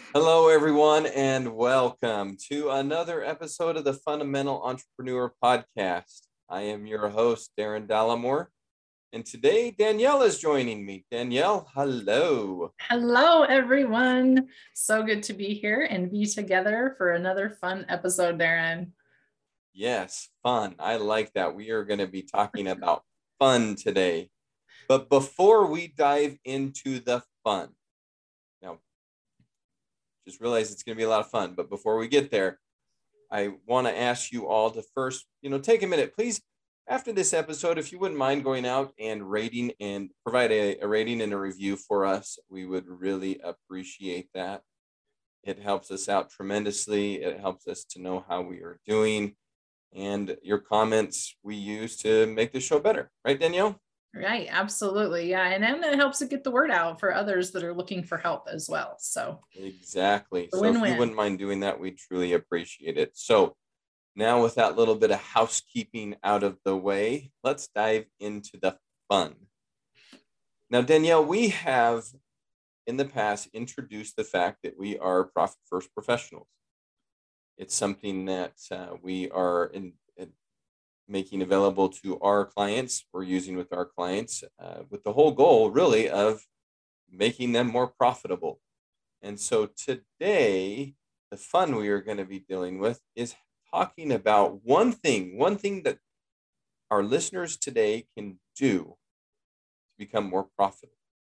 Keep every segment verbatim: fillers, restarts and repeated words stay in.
Hello, everyone, and welcome to another episode of the Fundamental Entrepreneur Podcast. I am your host, Darren Dallamore, and today Danielle is joining me. Danielle, hello. Hello, everyone. So good to be here and be together for another fun episode, Darren. Yes, fun. I like that. We are going to be talking about fun today. But before we dive into the fun, now, just realize it's going to be a lot of fun. But before we get there, I want to ask you all to first, you know, take a minute, please. After this episode, if you wouldn't mind going out and rating and provide a, a rating and a review for us, we would really appreciate that. It helps us out tremendously. It helps us to know how we are doing. And your comments we use to make the show better. Right, Danielle? Right. Absolutely. Yeah. And then it helps to get the word out for others that are looking for help as well. So exactly. So win-win. If you wouldn't mind doing that, we'd truly appreciate it. So now with that little bit of housekeeping out of the way, let's dive into the fun. Now, Danielle, we have in the past introduced the fact that we are profit first professionals. It's something that uh, we are in, in making available to our clients. We're using with our clients uh, with the whole goal really of making them more profitable. And so today, the fun we are going to be dealing with is talking about one thing, one thing that our listeners today can do to become more profitable.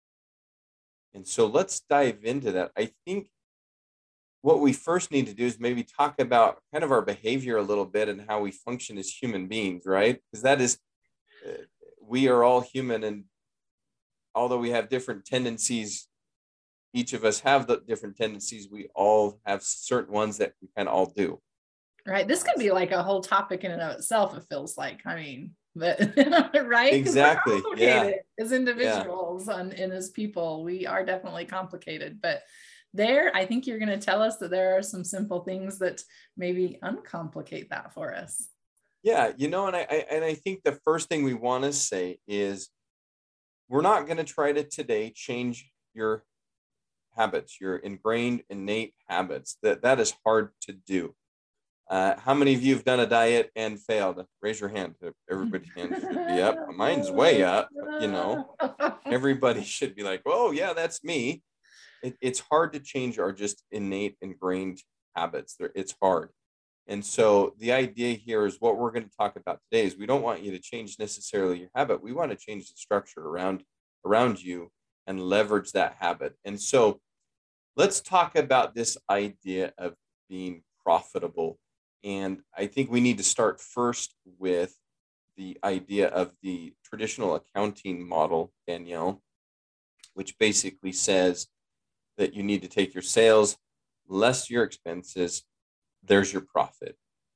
And so let's dive into that. I think what we first need to do is maybe talk about kind of our behavior a little bit and how we function as human beings, right? Because that is, uh, we are all human, and although we have different tendencies, each of us have the different tendencies, we all have certain ones that we kind of all do. Right. This could be like a whole topic in and of itself, it feels like. I mean, but right? Exactly. Yeah. As individuals yeah. and, and as people, we are definitely complicated. But there, I think you're going to tell us that there are some simple things that maybe uncomplicate that for us. Yeah, you know, and I, I and I think the first thing we want to say is we're not going to try to today change your habits, your ingrained, innate habits. That that is hard to do. Uh, how many of you have done a diet and failed? Raise your hand. Everybody's hand should be up. Mine's way up. You know, everybody should be like, "Oh yeah, that's me." It, it's hard to change our just innate ingrained habits. It's hard. And so the idea here is what we're going to talk about today is we don't want you to change necessarily your habit. We want to change the structure around, around you and leverage that habit. And so let's talk about this idea of being profitable. And I think we need to start first with the idea of the traditional accounting model, Danielle, which basically says that you need to take your sales less your expenses. There's your profit.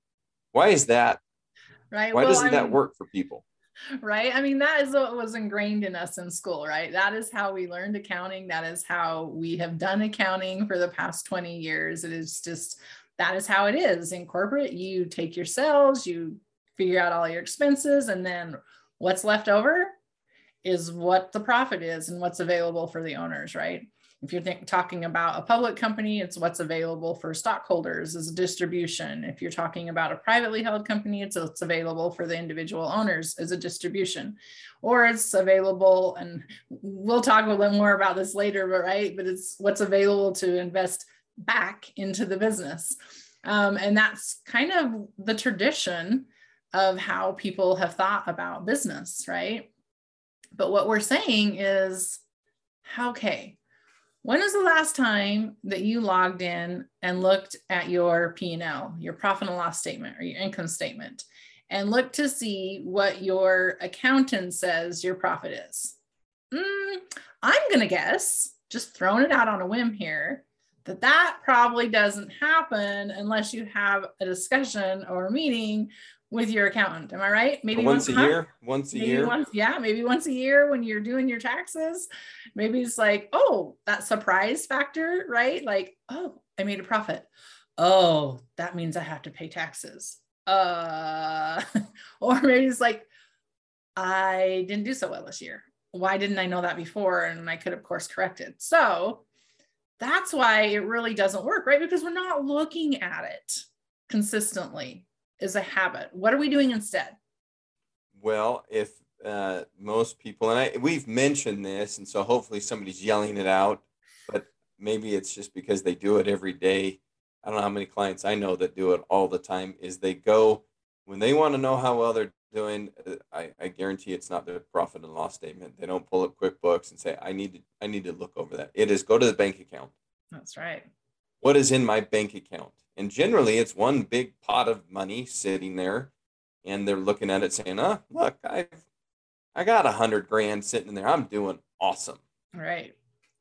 Why is that? Right. Why well, doesn't I that mean, work for people? Right. I mean, that is what was ingrained in us in school, right? That is how we learned accounting. That is how we have done accounting for the past twenty years. It is just, that is how it is in corporate. You take your sales, you figure out all your expenses, and then what's left over is what the profit is and what's available for the owners, right? If you're think, talking about a public company, it's what's available for stockholders as a distribution. If you're talking about a privately held company, it's what's available for the individual owners as a distribution. Or it's available, and we'll talk a little more about this later, but right, but it's what's available to invest back into the business. Um, and that's kind of the tradition of how people have thought about business, right? But what we're saying is, okay, when was the last time that you logged in and looked at your P and L, your profit and loss statement or your income statement, and looked to see what your accountant says your profit is? Mm, I'm going to guess, just throwing it out on a whim here, that that probably doesn't happen unless you have a discussion or a meeting with your accountant. Am I right? Maybe once, once a year, once a maybe year. Once, yeah, maybe once a year when you're doing your taxes. Maybe it's like, oh, that surprise factor, right? Like, oh, I made a profit. Oh, that means I have to pay taxes. Uh, or maybe it's like, I didn't do so well this year. Why didn't I know that before? And I could, of course, correct it. So that's why it really doesn't work, right? Because we're not looking at it consistently as a habit. What are we doing instead? Well, if uh, most people, and I, we've mentioned this, and so hopefully somebody's yelling it out, but maybe it's just because they do it every day. I don't know how many clients I know that do it all the time, is they go, when they want to know how well they're doing, uh, I, I guarantee it's not their profit and loss statement. They don't pull up QuickBooks and say, I need to, I need to look over that. It is go to the bank account. That's right. What is in my bank account? And generally it's one big pot of money sitting there, and they're looking at it saying, oh, look, I've, I got a hundred grand sitting in there. I'm doing awesome. Right.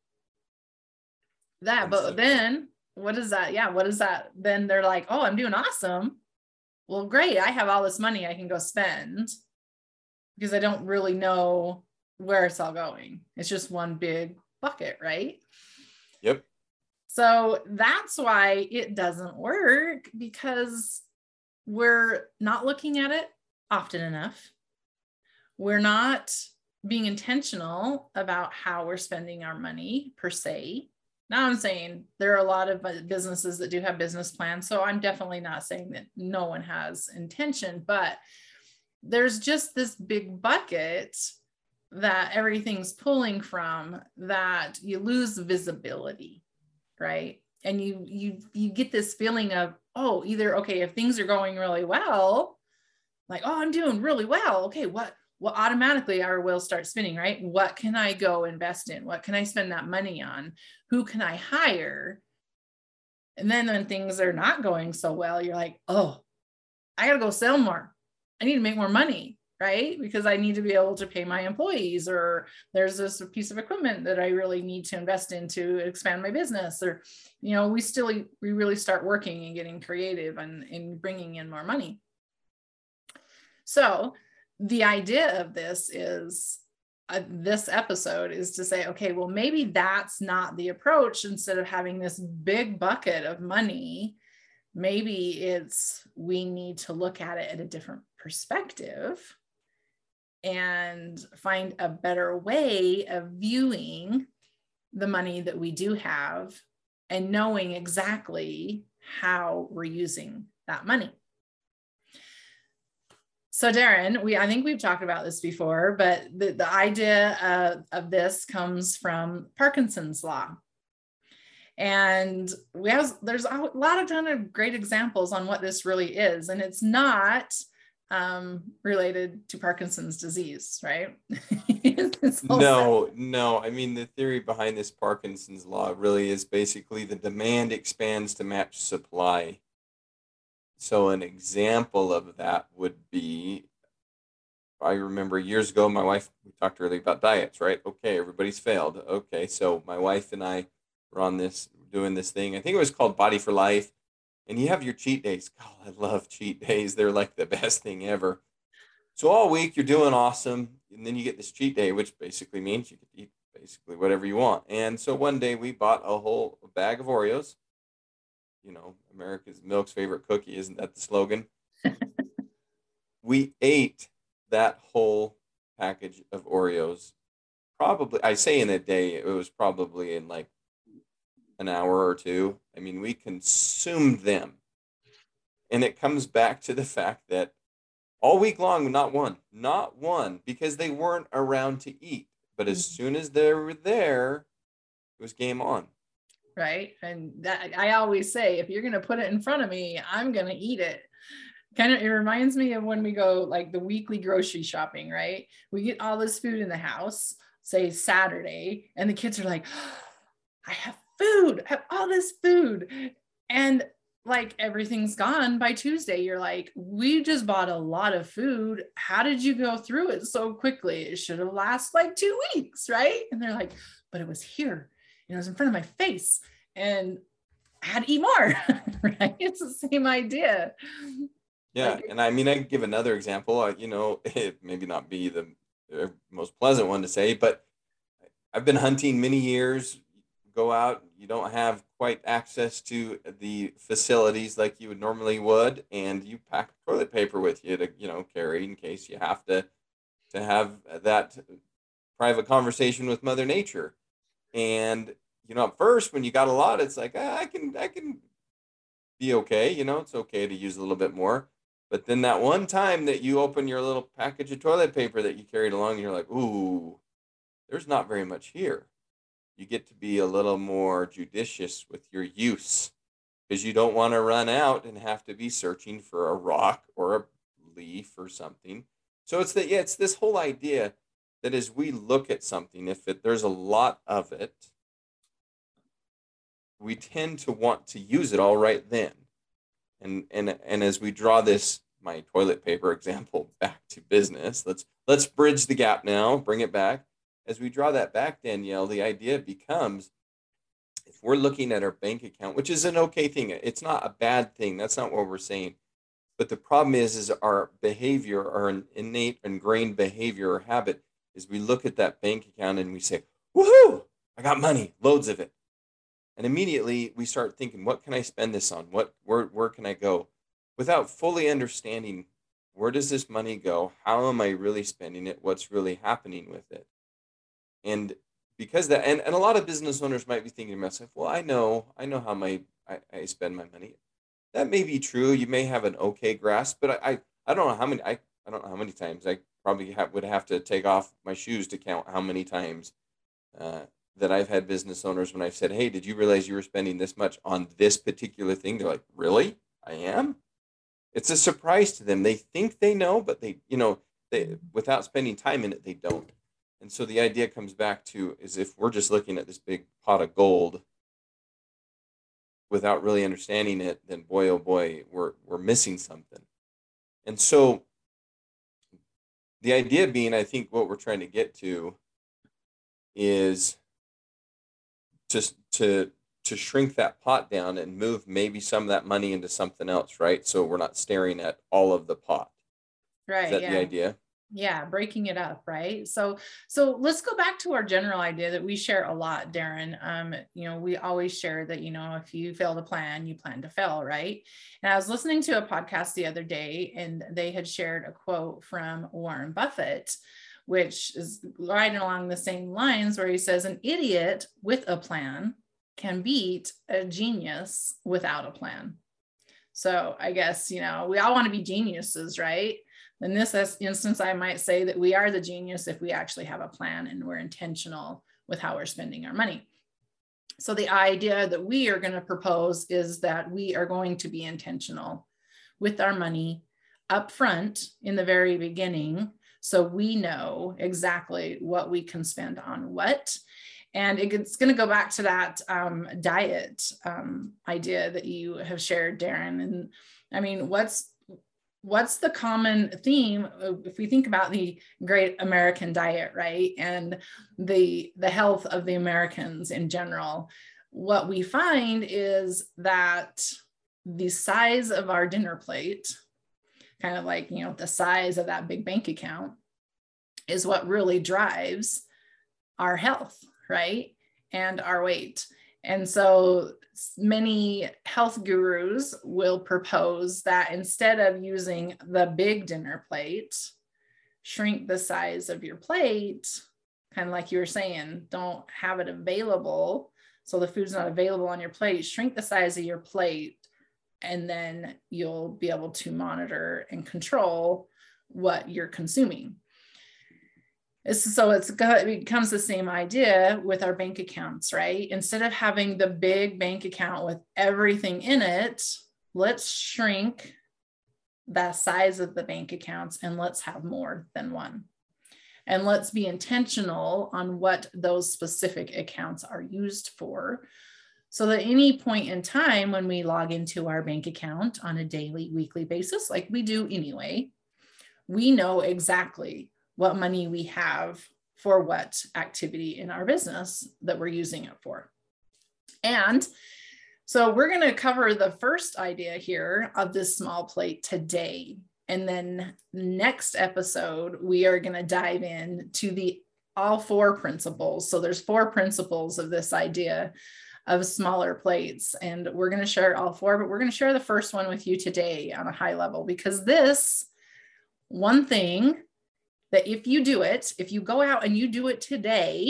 That, And but so, then what is that? Yeah. What is that? Then they're like, oh, I'm doing awesome. Well, great. I have all this money I can go spend, because I don't really know where it's all going. It's just one big bucket, right? yep. So that's why it doesn't work, because we're not looking at it often enough. We're not being intentional about how we're spending our money per se. Now I'm saying there are a lot of businesses that do have business plans. So I'm definitely not saying that no one has intention, but there's just this big bucket that everything's pulling from, that you lose visibility, right? And you you you get this feeling of, oh, either, okay, if things are going really well, like, oh, I'm doing really well. Okay, what well, automatically our wheels start spinning, right? What can I go invest in? What can I spend that money on? Who can I hire? And then when things are not going so well, you're like, oh, I got to go sell more. I need to make more money, right? Because I need to be able to pay my employees, or there's this piece of equipment that I really need to invest in to expand my business, or, you know, we still, we really start working and getting creative and, and bringing in more money. So the idea of this is, uh, this episode is to say, okay, well, maybe that's not the approach. Instead of having this big bucket of money, maybe it's, we need to look at it at a different perspective and find a better way of viewing the money that we do have, and knowing exactly how we're using that money. So Darren, we, I think we've talked about this before, but the, the idea uh, of this comes from Parkinson's law. And we have, there's a lot of ton of great examples on what this really is. And it's not um, related to Parkinson's disease, right? No, no. I mean, the theory behind this Parkinson's law really is basically the demand expands to match supply. So an example of that would be, I remember years ago, my wife, we talked earlier about diets, right? Okay, everybody's failed. Okay, so my wife and I were on this, doing this thing. I think it was called Body for Life. And you have your cheat days. God, I love cheat days. They're like the best thing ever. So all week you're doing awesome. And then you get this cheat day, which basically means you can eat basically whatever you want. And so one day we bought a whole bag of Oreos. You know, America's milk's favorite cookie. Isn't that the slogan? We ate that whole package of Oreos. Probably, I say in a day, it was probably in like an hour or two. I mean, we consumed them. And it comes back to the fact that all week long, not one, not one, because they weren't around to eat. But as soon as they were there, it was game on. Right. And that, I always say, if you're going to put it in front of me, I'm going to eat it. Kind of, it reminds me of when we go like the weekly grocery shopping, right? We get all this food in the house, say Saturday, and the kids are like, oh, I have food, I have all this food. And like everything's gone by Tuesday. You're like, we just bought a lot of food. How did you go through it so quickly? It should have lasted like two weeks, right? And they're like, but it was here. It was in front of my face and I had to eat more, right? It's the same idea. Yeah. Like, and I mean, I can give another example, uh, you know, it maybe not be the uh, most pleasant one to say, but I've been hunting many years. Go out, you don't have quite access to the facilities like you would normally would, and you pack toilet paper with you to, you know, carry in case you have to, to have that private conversation with Mother Nature. And you know, at first when you got a lot, it's like, ah, I can, I can be okay. You know, it's okay to use a little bit more. But then that one time that you open your little package of toilet paper that you carried along, and you're like, ooh, there's not very much here. You get to be a little more judicious with your use because you don't want to run out and have to be searching for a rock or a leaf or something. So it's that, yeah, it's this whole idea that as we look at something, if it, there's a lot of it, we tend to want to use it all right then. And and and as we draw this, my toilet paper example back to business, let's let's bridge the gap now, bring it back. As we draw that back, Danielle, the idea becomes if we're looking at our bank account, which is an okay thing, it's not a bad thing. That's not what we're saying. But the problem is, is our behavior, our innate ingrained behavior or habit is we look at that bank account and we say, woohoo, I got money, loads of it. And immediately we start thinking, what can I spend this on? What, where, where can I go? Without fully understanding, where does this money go? How am I really spending it? What's really happening with it? And because that, and, and a lot of business owners might be thinking to myself, well, I know, I know how my, I, I spend my money. That may be true. You may have an okay grasp, but I, I, I don't know how many, I, I don't know how many times I probably have, would have to take off my shoes to count how many times uh, that I've had business owners when I've said, hey, did you realize you were spending this much on this particular thing? They're like, really? I am? It's a surprise to them. They think they know, but they, you know, they, without spending time in it, they don't. And so the idea comes back to is if we're just looking at this big pot of gold without really understanding it, then boy, oh boy, we're, we're missing something. And so the idea being, I think what we're trying to get to is just to, to shrink that pot down and move maybe some of that money into something else, right? So we're not staring at all of the pot. Right. Is that yeah. the idea? Yeah, breaking it up, right? So, so let's go back to our general idea that we share a lot, Darren. Um, you know, we always share that, you know, if you fail to plan, you plan to fail, right? And I was listening to a podcast the other day, and they had shared a quote from Warren Buffett, which is right along the same lines, where he says, "An idiot with a plan can beat a genius without a plan." So I guess, you know, we all want to be geniuses, right? In this instance, I might say that we are the genius if we actually have a plan and we're intentional with how we're spending our money. So the idea that we are going to propose is that we are going to be intentional with our money up front in the very beginning, so we know exactly what we can spend on what. And it's going to go back to that um, diet um, idea that you have shared, Darren. And I mean, what's What's the common theme if we think about the great American diet, right? And the, the health of the Americans in general, what we find is that the size of our dinner plate, kind of like, you know, the size of that big bank account, is what really drives our health, right? And our weight. And so many health gurus will propose that instead of using the big dinner plate, shrink the size of your plate, kind of like you were saying, don't have it available. So the food's not available on your plate, shrink the size of your plate, and then you'll be able to monitor and control what you're consuming. So it's, it becomes the same idea with our bank accounts, right? Instead of having the big bank account with everything in it, let's shrink the size of the bank accounts and let's have more than one. And let's be intentional on what those specific accounts are used for, so that any point in time when we log into our bank account on a daily, weekly basis, like we do anyway, we know exactly what money we have for what activity in our business that we're using it for. And so we're going to cover the first idea here of this small plate today. And then next episode, we are going to dive in to the all four principles. So there's four principles of this idea of smaller plates. And we're going to share all four, but we're going to share the first one with you today on a high level, because this one thing that if you do it, if you go out and you do it today,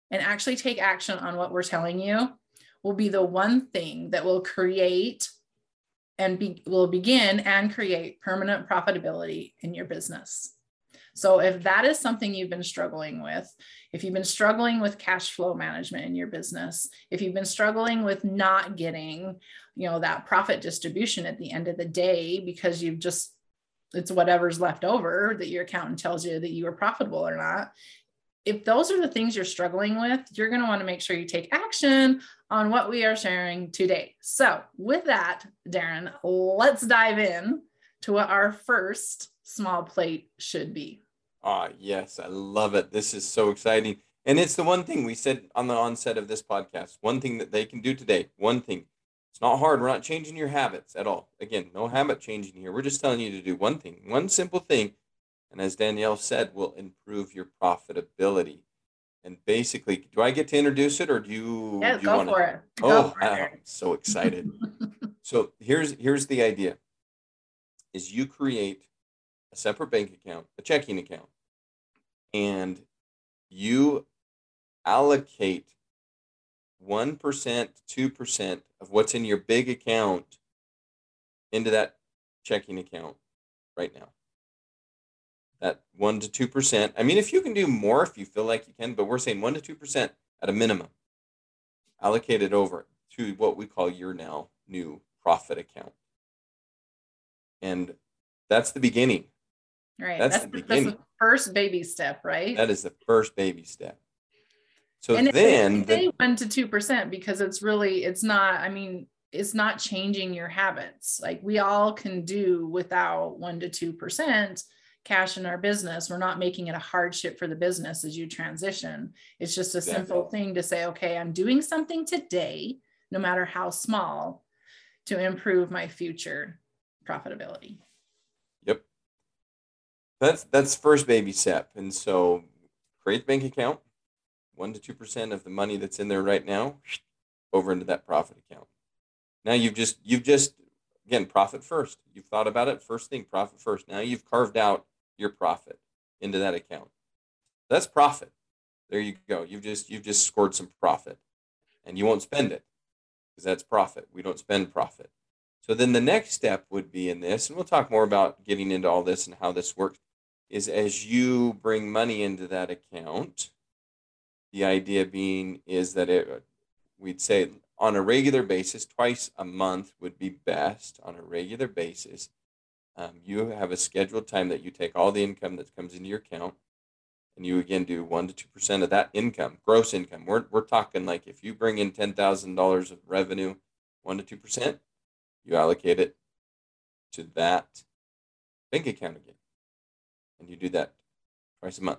and actually take action on what we're telling you will be the one thing that will create and be, will begin and create permanent profitability in your business. So if that is something you've been struggling with, if you've been struggling with cash flow management in your business, if you've been struggling with not getting, you know, that profit distribution at the end of the day because you've just, it's whatever's left over that your accountant tells you that you are profitable or not. If those are the things you're struggling with, you're going to want to make sure you take action on what we are sharing today. So with that, Darren, let's dive in to what our first small plate should be. Ah, yes, I love it. This is so exciting. And it's the one thing we said on the onset of this podcast, one thing that they can do today, one thing. It's not hard. We're not changing your habits at all. Again, no habit changing here. We're just telling you to do one thing, one simple thing. And as Danielle said, will improve your profitability. And basically, do I get to introduce it or do you? Yeah, do you go want for to? it. Oh, Go for I'm it. so excited. So here's here's the idea: is you create a separate bank account, a checking account, and you allocate one percent, two percent of what's in your big account into that checking account right now. That one to two percent. I mean, if you can do more, if you feel like you can, but we're saying one to two percent at a minimum. Allocate it over to what we call your now new profit account. And that's the beginning. Right. That's, That's the the, beginning. that's the first baby step, right? That is the first baby step. So and then they the one to two percent because it's really, it's not, I mean, it's not changing your habits. Like we all can do without one to two percent cash in our business. We're not making it a hardship for the business as you transition. It's just a Exactly. simple thing to say, okay, I'm doing something today, no matter how small, to improve my future profitability. Yep. That's that's first baby step. And so create the bank account, one to two percent of the money that's in there right now, over into that profit account. Now you've just you've just again profit first. You've thought about it first thing, profit first. Now you've carved out your profit into that account. That's profit. There you go. You've just you've just scored some profit, and you won't spend it because that's profit. We don't spend profit. So then the next step would be in this, and we'll talk more about getting into all this and how this works, is as you bring money into that account, the idea being is that it, we'd say on a regular basis, twice a month would be best on a regular basis. Um, you have a scheduled time that you take all the income that comes into your account, and you again do one to two percent of that income, gross income. We're we're talking like if you bring in ten thousand dollars of revenue, one to two percent, you allocate it to that bank account again, and you do that twice a month.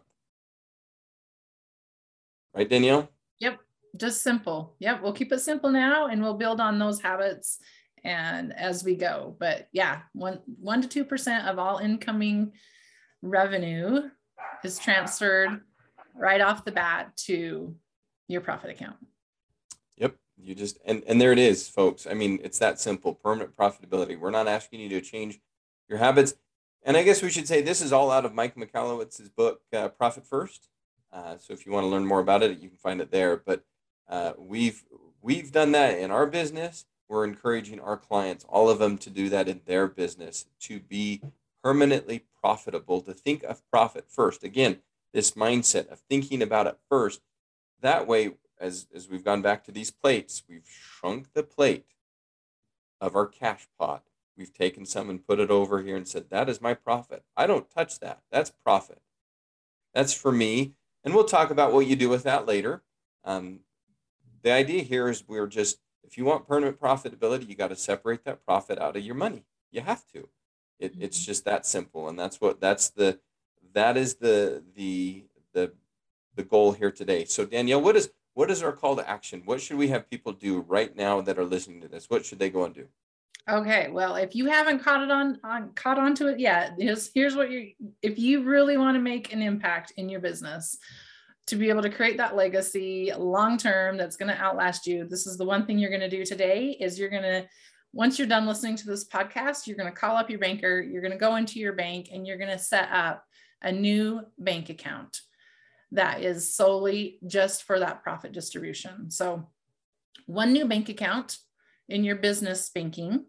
Right, Danielle? Yep, just simple. Yep, we'll keep it simple now, and we'll build on those habits and as we go. But yeah, one one to two percent of all incoming revenue is transferred right off the bat to your profit account. Yep, you just and and there it is, folks. I mean, it's that simple. Permanent profitability. We're not asking you to change your habits. And I guess we should say this is all out of Mike Michalowicz's book, uh, Profit First. Uh, so if you want to learn more about it, you can find it there. But uh, we've we've done that in our business. We're encouraging our clients, all of them, to do that in their business, to be permanently profitable, to think of profit first. Again, this mindset of thinking about it first. That way, as, as we've gone back to these plates, we've shrunk the plate of our cash pot. We've taken some and put it over here and said, that is my profit. I don't touch that. That's profit. That's for me. And we'll talk about what you do with that later. Um, the idea here is we're just, if you want permanent profitability, you got to separate that profit out of your money. You have to. It, it's just that simple. And that's what, that's the, that is the, the, the, the goal here today. So Danielle, what is, what is our call to action? What should we have people do right now that are listening to this? What should they go and do? Okay, well, if you haven't caught it on, on caught on to it yet, here's, here's what you, if you really want to make an impact in your business, to be able to create that legacy long-term that's going to outlast you, this is the one thing you're going to do today is you're going to, once you're done listening to this podcast, you're going to call up your banker, you're going to go into your bank, and you're going to set up a new bank account. that is solely just for that profit distribution. So one new bank account in your business banking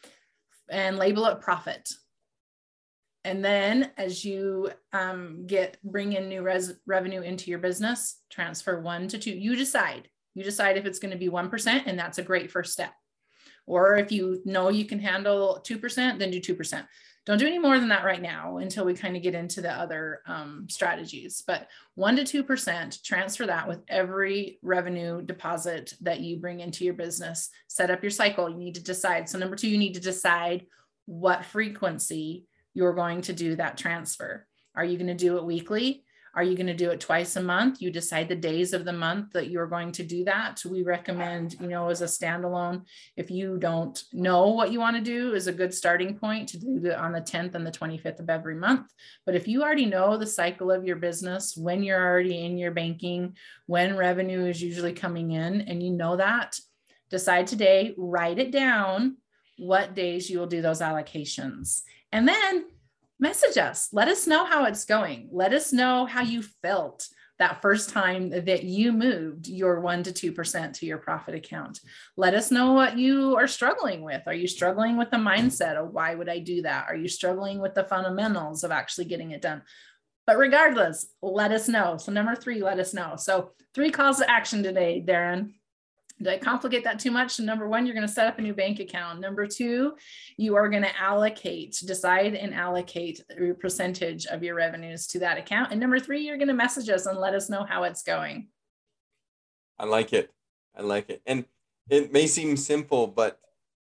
and label it profit. And then as you um, get, bring in new res revenue into your business, transfer one to two, you decide, you decide if it's going to be one percent, and that's a great first step. Or if you know you can handle two percent, then do two percent. Don't do any more than that right now until we kind of get into the other um, strategies, but one to two percent, transfer that with every revenue deposit that you bring into your business. Set up your cycle. You need to decide. So number two, you need to decide what frequency you're going to do that transfer. Are you going to do it weekly? Are you going to do it twice a month? You decide the days of the month that you're going to do that. We recommend, you know, as a standalone, if you don't know what you want to do, is a good starting point to do it on the tenth and the twenty-fifth of every month. But if you already know the cycle of your business, when you're already in your banking, when revenue is usually coming in, and you know that, decide today, write it down, what days you will do those allocations. And then message us. Let us know how it's going. Let us know how you felt that first time that you moved your one to two percent to your profit account. Let us know what you are struggling with. Are you struggling with the mindset of why would I do that? Are you struggling with the fundamentals of actually getting it done? But regardless, let us know. So number three, let us know. So three calls to action today, Darren. Did I complicate that too much? So number one, you're going to set up a new bank account. Number two, you are going to allocate, decide and allocate your percentage of your revenues to that account. And number three, you're going to message us and let us know how it's going. I like it. I like it. And it may seem simple, but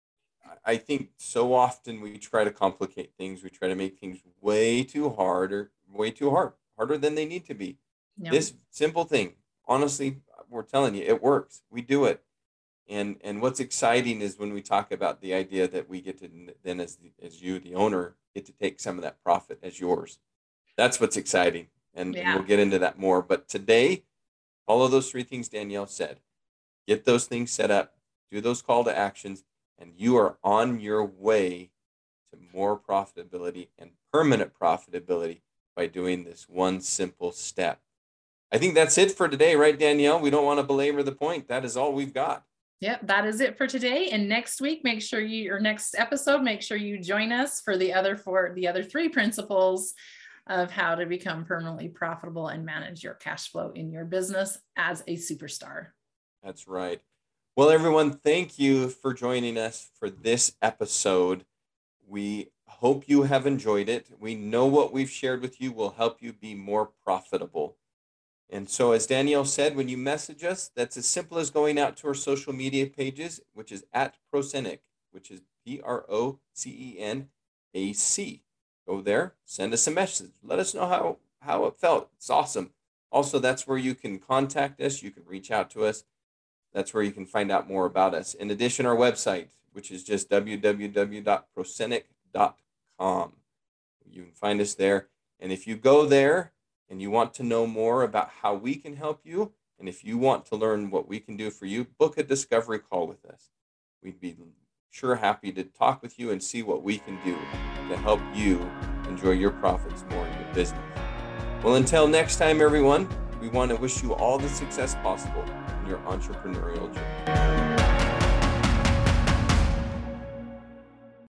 I think so often we try to complicate things. We try to make things way too hard or way too hard, harder than they need to be. Yep. This simple thing, honestly, we're telling you, it works. We do it. And and what's exciting is when we talk about the idea that we get to then as the, as you, the owner, get to take some of that profit as yours. That's what's exciting. And, yeah. and we'll get into that more. But today, follow those three things Danielle said. Get those things set up, do those call to actions, and you are on your way to more profitability and permanent profitability by doing this one simple step. I think that's it for today, right, Danielle? We don't want to belabor the point. That is all we've got. Yep, that is it for today. And next week, make sure you, or next episode, make sure you join us for the other four, the other three principles of how to become permanently profitable and manage your cash flow in your business as a superstar. That's right. Well, everyone, thank you for joining us for this episode. We hope you have enjoyed it. We know what we've shared with you will help you be more profitable. And so, as Danielle said, when you message us, that's as simple as going out to our social media pages, which is at Procenic, which is P R O C E N A C. Go there, send us a message. Let us know how, how it felt. It's awesome. Also, that's where you can contact us. You can reach out to us. That's where you can find out more about us. In addition, our website, which is just w w w dot procenic dot com. You can find us there. And if you go there, and you want to know more about how we can help you, and if you want to learn what we can do for you, book a discovery call with us. We'd be sure happy to talk with you and see what we can do to help you enjoy your profits more in your business. Well, until next time, everyone, we want to wish you all the success possible in your entrepreneurial journey.